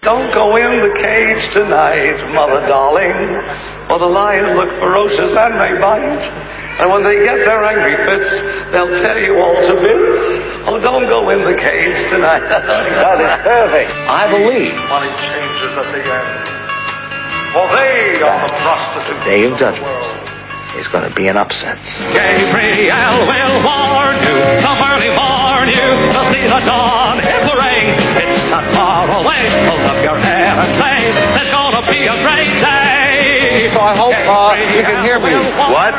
Don't go in the cage tonight, mother darling, for the lions look ferocious and may bite. And when they get their angry fits, they'll tear you all to bits. Oh, don't go in the cage tonight. That is perfect. I believe. Money changes at the end. For they are the prostitutes. The day of judgment is going to be an upset. Gabriel will warn you, some early morn you, to see the dawn in the rain. It's not far away. Pull up your hair and say, there's going to be a great day. So I hope you can hear me. What?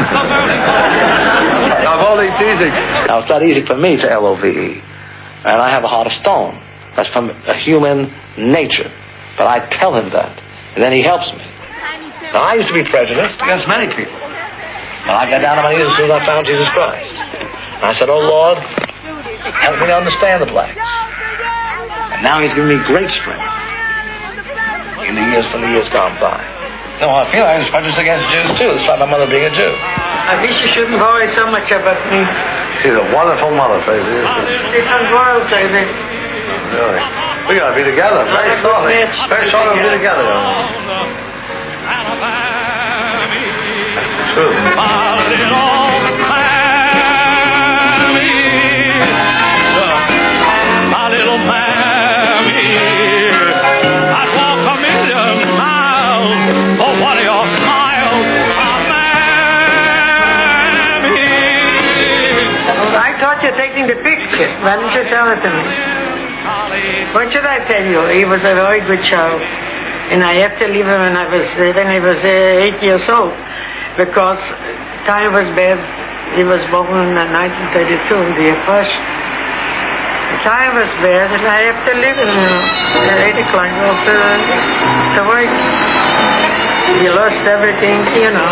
I'm only teasing. Now, it's not easy for me to LOVE, and I have a heart of stone. That's from a human nature. But I tell him that, and then he helps me. Now, I used to be prejudiced against many people. But I got down on my knees as soon as I found Jesus Christ. And I said, oh, Lord, help me to understand the blacks. And now he's given me great strength in the years gone by. No, I feel I was prejudiced against Jews, too, despite my mother being a Jew. I wish you shouldn't worry so much about me. She's a wonderful mother, Tracy. Different worlds, I think. Really? We're going to be together very shortly. Very shortly we'll be together. That's the truth. My little mammy, I'd walk a million miles for one of your smiles, mammy. I thought you're taking the picture. Why didn't you tell it to me? What should I tell you? He was a very good child. And I have to leave him when I was 8 years old, because time was bad. He was born in 1932, the depression. Time was bad, and I have to leave him at 8 o'clock to work. He lost everything, you know.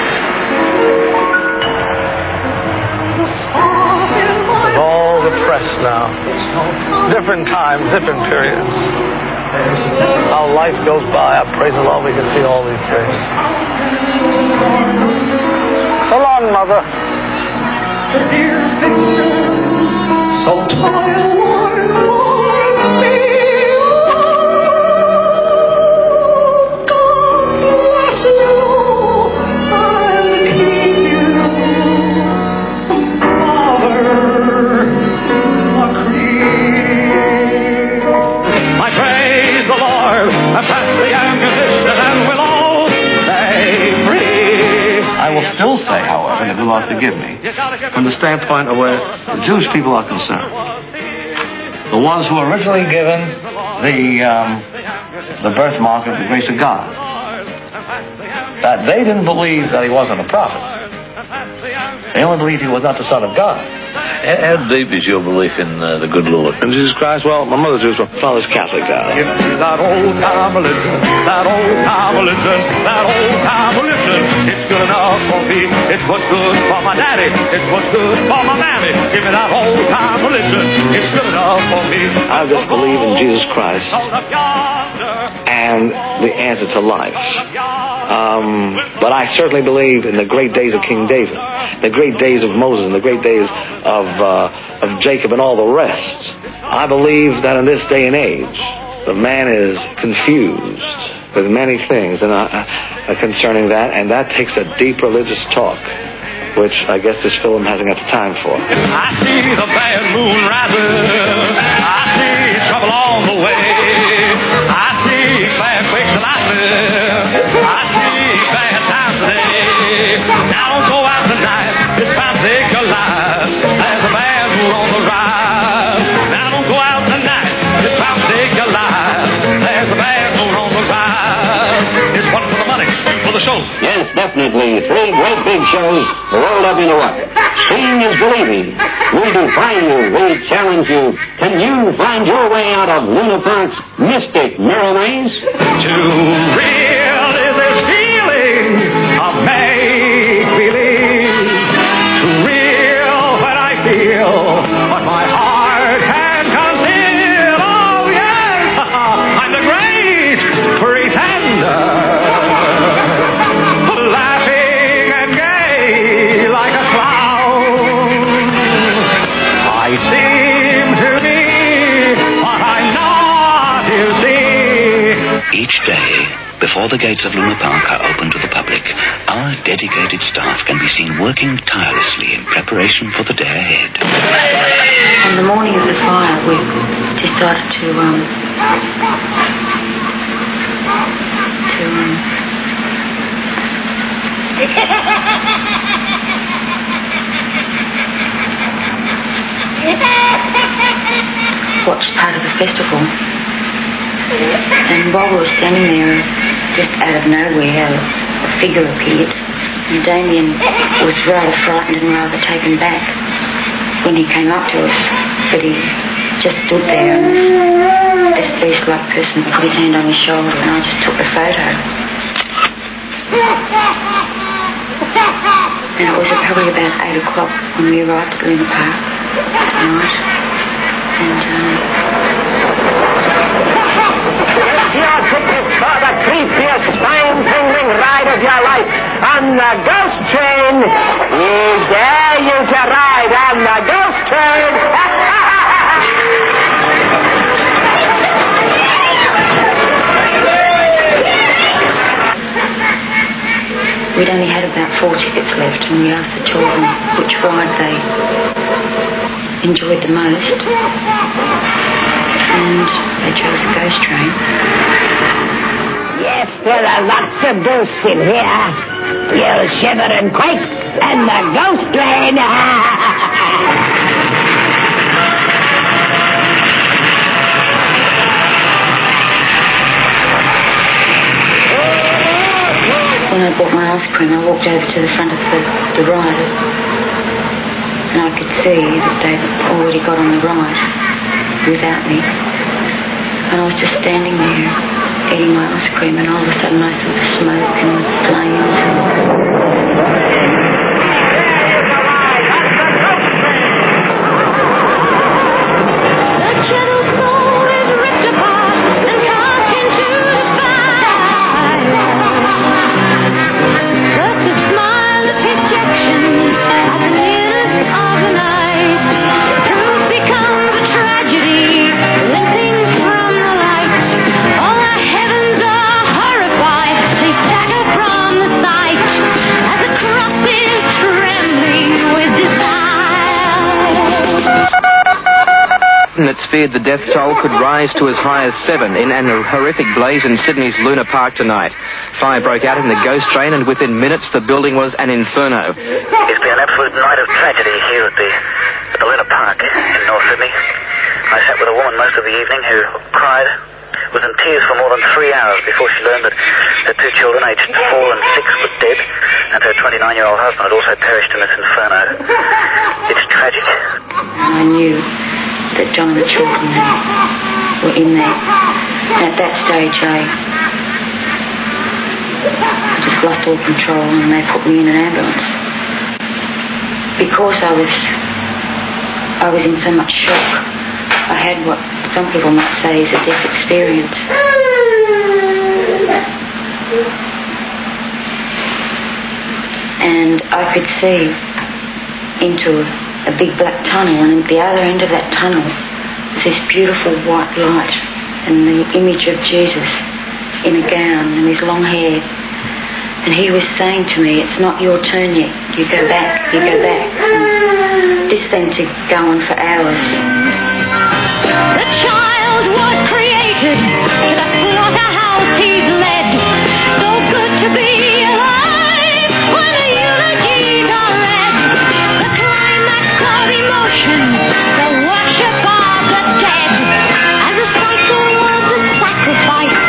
It's all the press now. Different times, different periods. How life goes by, I praise the Lord we can see all these things. So long, Mother. Dear fingers, so toil-worn, worn me. Oh, God bless you and keep you, Father McCree. I praise the Lord, and pass the ammunition, and we'll all stay free. I will still say, however, and if the Lord forgive me, from the standpoint of where the Jewish people are concerned, the ones who were originally given the birthmark of the grace of God, that they didn't believe that he wasn't a prophet. They only believed he was not the Son of God. How deep is your belief in the good Lord? In Jesus Christ? Well, my mother's Jewish, my father's Catholic. That old time religion, that old time religion, that old time religion. It's good enough for me. It was good for my daddy. It was good for my mammy. Give me that old time religion. It's good enough for me. I just believe in Jesus Christ and the answer to life. But I certainly believe in the great days of King David, the great days of Moses, and the great days of Jacob and all the rest. I believe that in this day and age, the man is confused with many things concerning that, and that takes a deep religious talk, which I guess this film hasn't got the time for. I see the bad moon rising. I see trouble on the way. I see bad quakes and lightning. I see bad times today. Now don't go out tonight. It's time to take your life. There's a bad moon on the rise. Now don't go out tonight. It's time to take your life. There's a bad moon on the rise. It's one for the money, two for the show. Yes, definitely. 3 great big shows rolled up into one. Seeing is believing. We define you. We challenge you. Can you find your way out of Luna Park's mystic mirror maze? Too real is this feeling of make-believe. Too real when I feel what my heart can conceal. Oh, yes, I'm the great pretender. Laughing and gay like a clown. I seem to be what I'm not, you see. before the gates of Luna Park are open to the public, our dedicated staff can be seen working tirelessly in preparation for the day ahead. On the morning of the fire, we decided to watch part of the festival. And while we were standing there, just out of nowhere, a figure appeared. And Damien was rather frightened and rather taken back when he came up to us. But he just stood there, and this beast-like person put his hand on his shoulder, and I just took the photo. And it was probably about 8 o'clock when we arrived at Luna Park tonight. And your tickets for the creepiest, spine-tingling ride of your life on the Ghost Train. We dare you to ride on the Ghost Train. We'd only had about 4 tickets left, and we asked the children which ride they enjoyed the most. And they chose the Ghost Train. Yes, there are lots of ghosts in here. You'll shiver and quake, and the Ghost Train. When I bought my ice cream, I walked over to the front of the ride, and I could see that they'd already got on the ride without me. And I was just standing there eating my ice cream, and all of a sudden I saw the smoke and the flames. It's feared the death toll could rise to as high as 7 in an horrific blaze in Sydney's Luna Park tonight. Fire broke out in the Ghost Train, and within minutes the building was an inferno. It's been an absolute night of tragedy here at the Luna Park in North Sydney. I sat with a woman most of the evening who cried, was in tears for more than 3 hours before she learned that her 2 children, aged 4 and 6, were dead, and her 29-year-old husband had also perished in this inferno. It's tragic. I knew that John and the children were in there. And at that stage, I just lost all control, and they put me in an ambulance. Because I was in so much shock, I had what some people might say is a death experience. And I could see into a big black tunnel, and at the other end of that tunnel was this beautiful white light and the image of Jesus in a gown and his long hair. And he was saying to me, "It's not your turn yet. You go back, you go back." And this seemed to go on for hours. The child was created to the slaughterhouse he'd led. So good to be alive when the eulogies are read. The climax of emotion, the worship of the dead, as a cycle of the sacrifice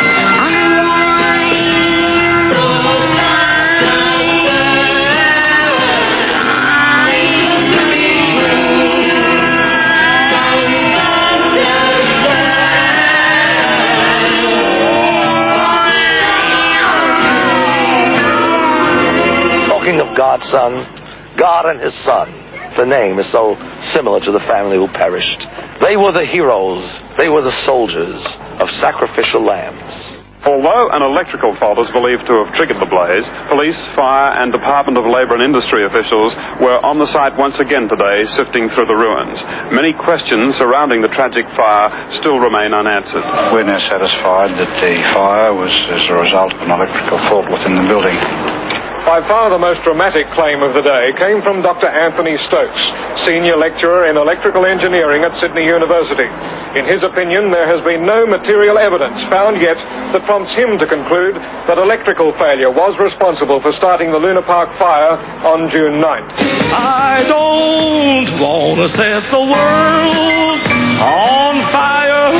Of God's Son, God and His Son. The name is so similar to the family who perished. They were the heroes. They were the soldiers of sacrificial lambs. Although an electrical fault is believed to have triggered the blaze, police, fire and Department of Labour and Industry officials were on the site once again today, sifting through the ruins. Many questions surrounding the tragic fire still remain unanswered. We're now satisfied that the fire was as a result of an electrical fault within the building. By far the most dramatic claim of the day came from Dr. Anthony Stokes, Senior Lecturer in Electrical Engineering at Sydney University. In his opinion, there has been no material evidence found yet that prompts him to conclude that electrical failure was responsible for starting the Luna Park fire on June 9th. I don't want to set the world on fire.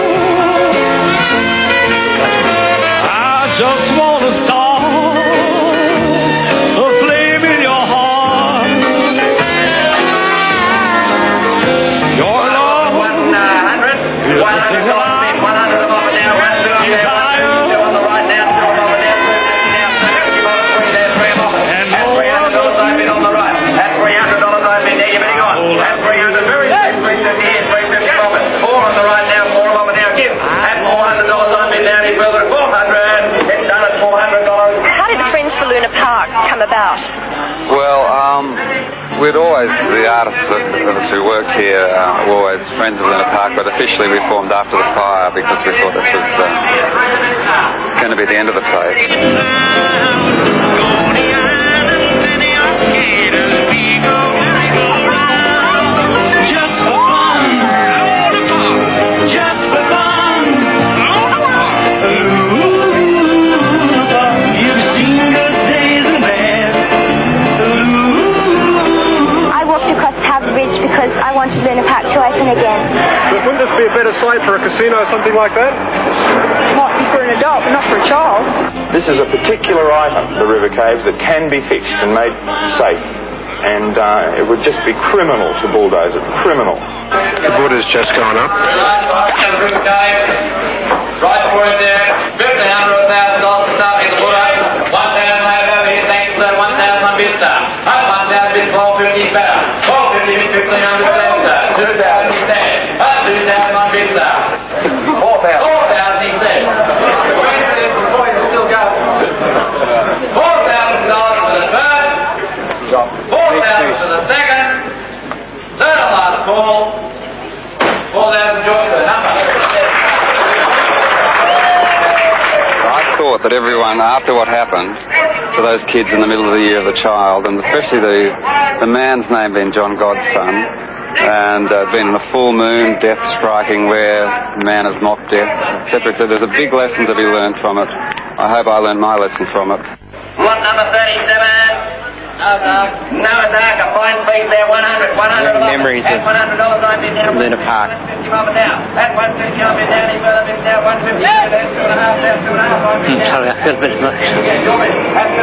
I just want to start about? Well, we'd always, the artists of us who worked here were always friends of Luna Park, but officially we formed after the fire because we thought this was going to be the end of the place. Because I wanted Luna Park to open again. But wouldn't this be a better site for a casino or something like that? Might be for an adult, but not for a child. This is a particular item, the river caves, that can be fixed and made safe. And it would just be criminal to bulldoze it. Criminal. The wood has just gone up. Right for it there. $1,500 to stop in the wood up. 1,000 over here, thanks sir. 1,000 on this side. 1,000 bid 450 better. 450 bid 1,500 on that side. 2,000 he said. 2,000 on this side. 4,000. 4,000 he said. Wait a minute before you still got $4,000 for the first. 4,000 for the second. Third and last call. 4,000 George for the number. I thought that everyone, after what happened to those kids in the middle of the year of the child, and especially the man's name being John Godson, and being in a full moon, death striking where man is not death, etc., etc. There's a big lesson to be learned from it. I hope I learned my lesson from it. Lot number 37. No, Doc, a fine piece there, 100 memories of Luna Park. That 150 I'll be down, he further been down, 150, then 2.5, down 2.5. Sorry, I feel a bit emotional.